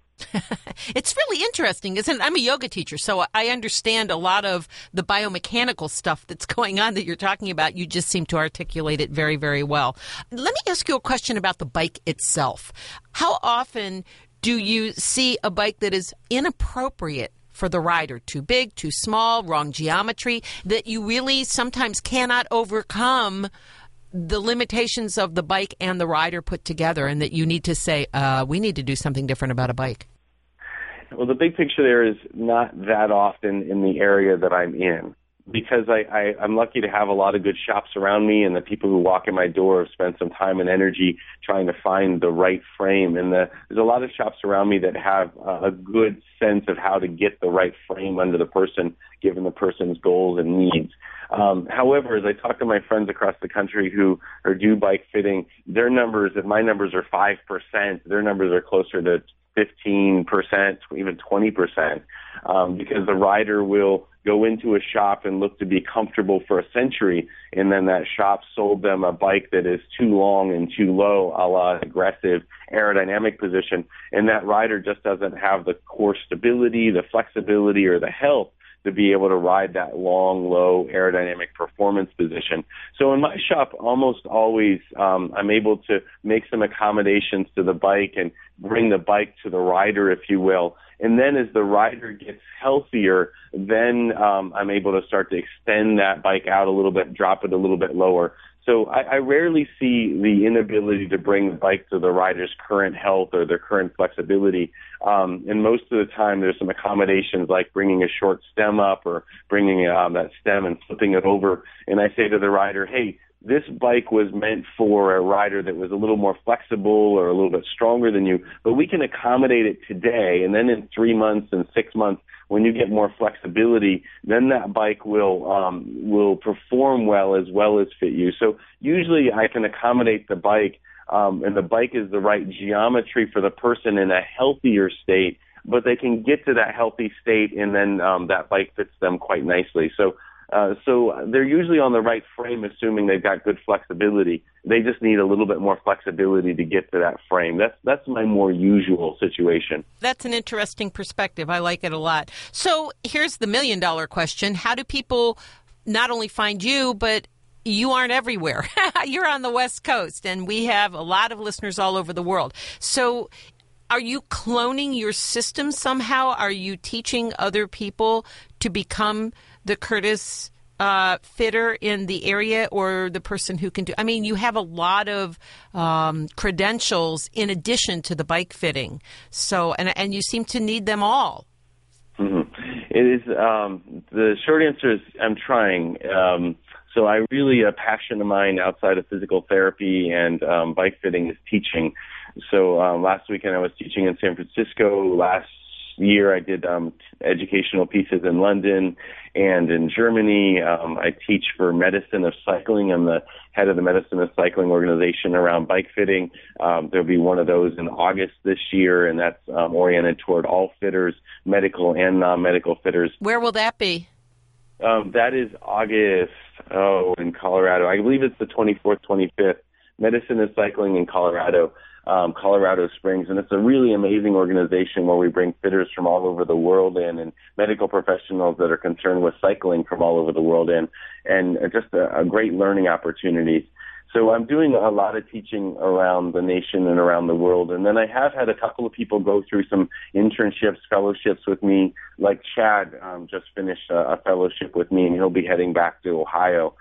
It's really interesting, isn't it? I'm a yoga teacher, so I understand a lot of the biomechanical stuff that's going on that you're talking about. You just seem to articulate it very, very well. Let me ask you a question about the bike itself. How often do you see a bike that is inappropriate for the rider? Too big, too small, wrong geometry, that you really sometimes cannot overcome the limitations of the bike and the rider put together, and that you need to say, we need to do something different about a bike? Well, the big picture there is not that often in the area that I'm in, because I'm lucky to have a lot of good shops around me, and the people who walk in my door have spent some time and energy trying to find the right frame. And there's a lot of shops around me that have a good sense of how to get the right frame under the person, given the person's goals and needs. However, as I talk to my friends across the country who are do bike fitting, their numbers, if my numbers are 5%, their numbers are closer to 15%, even 20%, because the rider will go into a shop and look to be comfortable for a century, and then that shop sold them a bike that is too long and too low, a la aggressive aerodynamic position, and that rider just doesn't have the core stability, the flexibility, or the health to be able to ride that long, low aerodynamic performance position. So in my shop, almost always I'm able to make some accommodations to the bike and bring the bike to the rider, if you will. And then as the rider gets healthier, then I'm able to start to extend that bike out a little bit, drop it a little bit lower. So I rarely see the inability to bring the bike to the rider's current health or their current flexibility. And most of the time there's some accommodations like bringing a short stem up or bringing that stem and flipping it over. And I say to the rider, hey, this bike was meant for a rider that was a little more flexible or a little bit stronger than you, but we can accommodate it today. And then in 3 months and 6 months, when you get more flexibility, then that bike will perform well as fit you. So usually I can accommodate the bike, and the bike is the right geometry for the person in a healthier state, but they can get to that healthy state, and then that bike fits them quite nicely. So So they're usually on the right frame, assuming they've got good flexibility. They just need a little bit more flexibility to get to that frame. That's my more usual situation. That's an interesting perspective. I like it a lot. So here's the $1 million question. How do people not only find you, but you aren't everywhere? You're on the West Coast, and we have a lot of listeners all over the world. So are you cloning your system somehow? Are you teaching other people to become the Curtis fitter in the area, or the person who can do? I mean, you have a lot of credentials in addition to the bike fitting. So, and you seem to need them all. Mm-hmm. It is, the short answer is I'm trying. So I really, a passion of mine outside of physical therapy and bike fitting is teaching. So last weekend I was teaching in San Francisco. Last year I did educational pieces in London and in Germany. I teach for Medicine of Cycling. I'm the head of the Medicine of Cycling organization around bike fitting. There'll be one of those in August this year, and that's oriented toward all fitters, medical and non-medical fitters. Where will that be? That is August, in Colorado. I believe it's the 24th, 25th. Medicine of Cycling in Colorado. Colorado Springs, and it's a really amazing organization where we bring fitters from all over the world in, and medical professionals that are concerned with cycling from all over the world in, and just a great learning opportunities. So I'm doing a lot of teaching around the nation and around the world, and then I have had a couple of people go through some internships, fellowships with me, like Chad just finished a fellowship with me, and he'll be heading back to Ohio.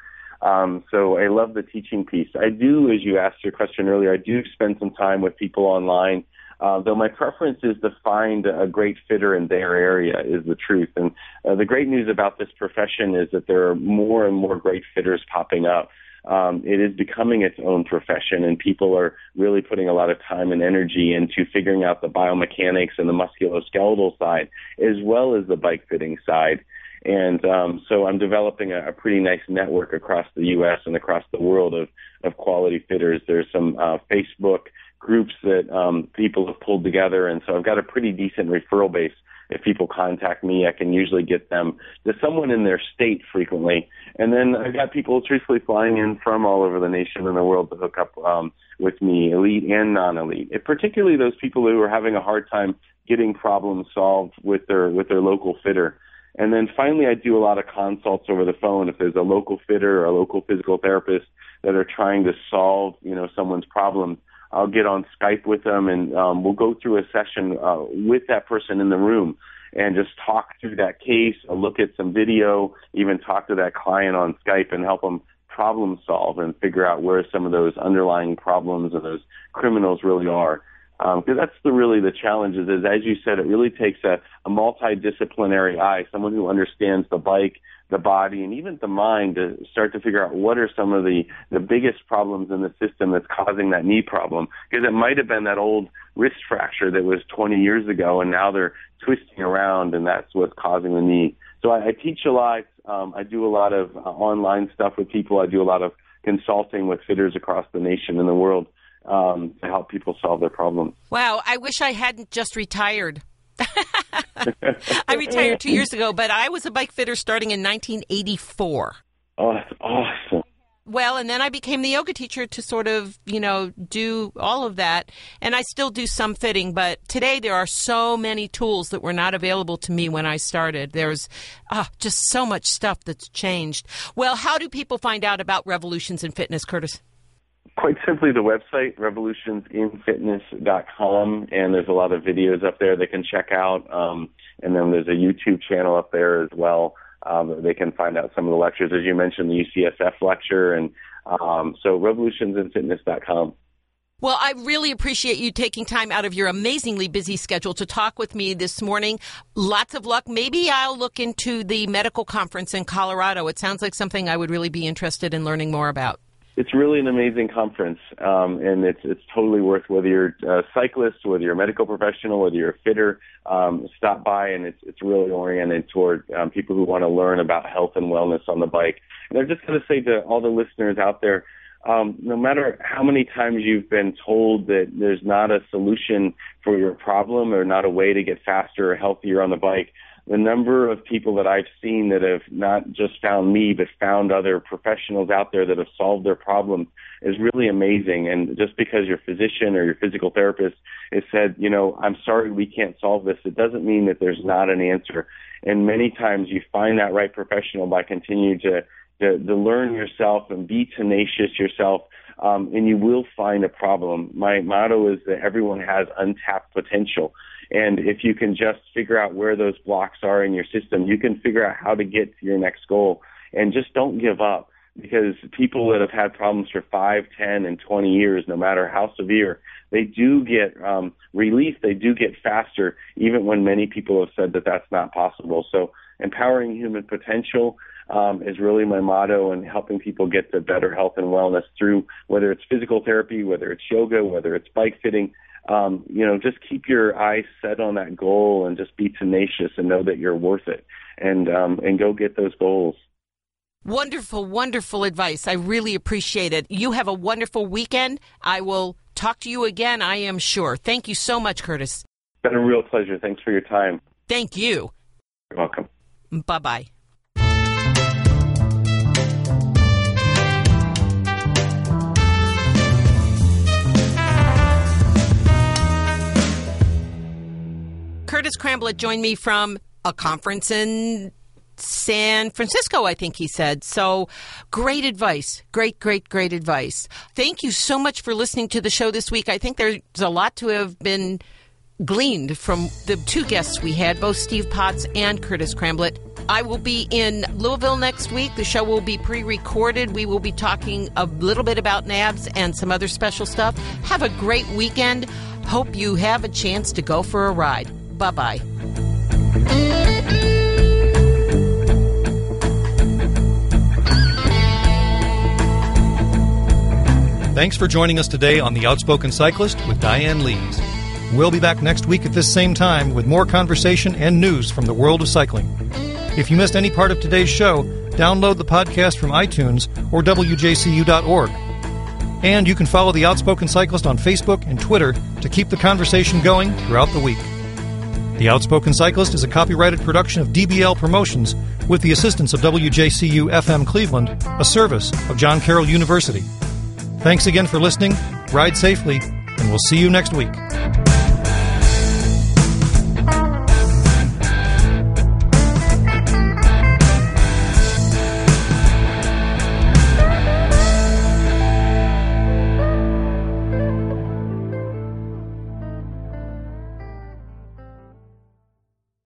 So I love the teaching piece. I do, as you asked your question earlier, I do spend some time with people online, though my preference is to find a great fitter in their area, is the truth. And the great news about this profession is that there are more and more great fitters popping up. It is becoming its own profession, and people are really putting a lot of time and energy into figuring out the biomechanics and the musculoskeletal side, as well as the bike fitting side. And so I'm developing a pretty nice network across the U.S. and across the world of quality fitters. There's some Facebook groups that people have pulled together, and so I've got a pretty decent referral base. If people contact me, I can usually get them to someone in their state frequently. And then I've got people truthfully flying in from all over the nation and the world to hook up with me, elite and non-elite, particularly those people who are having a hard time getting problems solved with their local fitter. And then finally, I do a lot of consults over the phone. If there's a local fitter or a local physical therapist that are trying to solve, someone's problem, I'll get on Skype with them, and we'll go through a session with that person in the room and just talk through that case, look at some video, even talk to that client on Skype and help them problem solve and figure out where some of those underlying problems and those criminals really are. Because that's really the challenge is, as you said, it really takes a multidisciplinary eye, someone who understands the bike, the body, and even the mind to start to figure out what are some of the biggest problems in the system that's causing that knee problem. Because it might have been that old wrist fracture that was 20 years ago, and now they're twisting around, and that's what's causing the knee. So I teach a lot. I do a lot of online stuff with people. I do a lot of consulting with fitters across the nation and the world. To help people solve their problems. Wow, I wish I hadn't just retired. I retired 2 years ago, but I was a bike fitter starting in 1984. Oh, that's awesome. Well, and then I became the yoga teacher to sort of, do all of that. And I still do some fitting, but today there are so many tools that were not available to me when I started. There's just so much stuff that's changed. Well, how do people find out about Revolutions in Fitness, Curtis? Quite simply, the website, revolutionsinfitness.com, and there's a lot of videos up there they can check out. And then there's a YouTube channel up there as well. They can find out some of the lectures, as you mentioned, the UCSF lecture. And so revolutionsinfitness.com. Well, I really appreciate you taking time out of your amazingly busy schedule to talk with me this morning. Lots of luck. Maybe I'll look into the medical conference in Colorado. It sounds like something I would really be interested in learning more about. It's really an amazing conference, and it's totally worth, whether you're a cyclist, whether you're a medical professional, whether you're a fitter, stop by, and it's really oriented toward people who want to learn about health and wellness on the bike. And I'm just going to say to all the listeners out there, no matter how many times you've been told that there's not a solution for your problem or not a way to get faster or healthier on the bike, the number of people that I've seen that have not just found me, but found other professionals out there that have solved their problems is really amazing. And just because your physician or your physical therapist has said, I'm sorry, we can't solve this, it doesn't mean that there's not an answer. And many times you find that right professional by continuing to learn yourself and be tenacious yourself, and you will find a problem. My motto is that everyone has untapped potential. And if you can just figure out where those blocks are in your system, you can figure out how to get to your next goal. And just don't give up, because people that have had problems for 5, 10, and 20 years, no matter how severe, they do get relief. They do get faster, even when many people have said that that's not possible. So empowering human potential is really my motto, and helping people get to better health and wellness through whether it's physical therapy, whether it's yoga, whether it's bike fitting. Just keep your eyes set on that goal and just be tenacious and know that you're worth it, and go get those goals. Wonderful, wonderful advice. I really appreciate it. You have a wonderful weekend. I will talk to you again, I am sure. Thank you so much, Curtis. It's been a real pleasure. Thanks for your time. Thank you. You're welcome. Bye-bye. Curtis Cramblett joined me from a conference in San Francisco, I think he said. So great advice. Great advice. Thank you so much for listening to the show this week. I think there's a lot to have been gleaned from the two guests we had, both Steve Potts and Curtis Cramblett. I will be in Louisville next week. The show will be pre-recorded. We will be talking a little bit about NABS and some other special stuff. Have a great weekend. Hope you have a chance to go for a ride. Bye-bye. Thanks for joining us today on The Outspoken Cyclist with Diane Lees. We'll be back next week at this same time with more conversation and news from the world of cycling. If you missed any part of today's show, download the podcast from iTunes or WJCU.org. And you can follow The Outspoken Cyclist on Facebook and Twitter to keep the conversation going throughout the week. The Outspoken Cyclist is a copyrighted production of DBL Promotions with the assistance of WJCU-FM Cleveland, a service of John Carroll University. Thanks again for listening, ride safely, and we'll see you next week.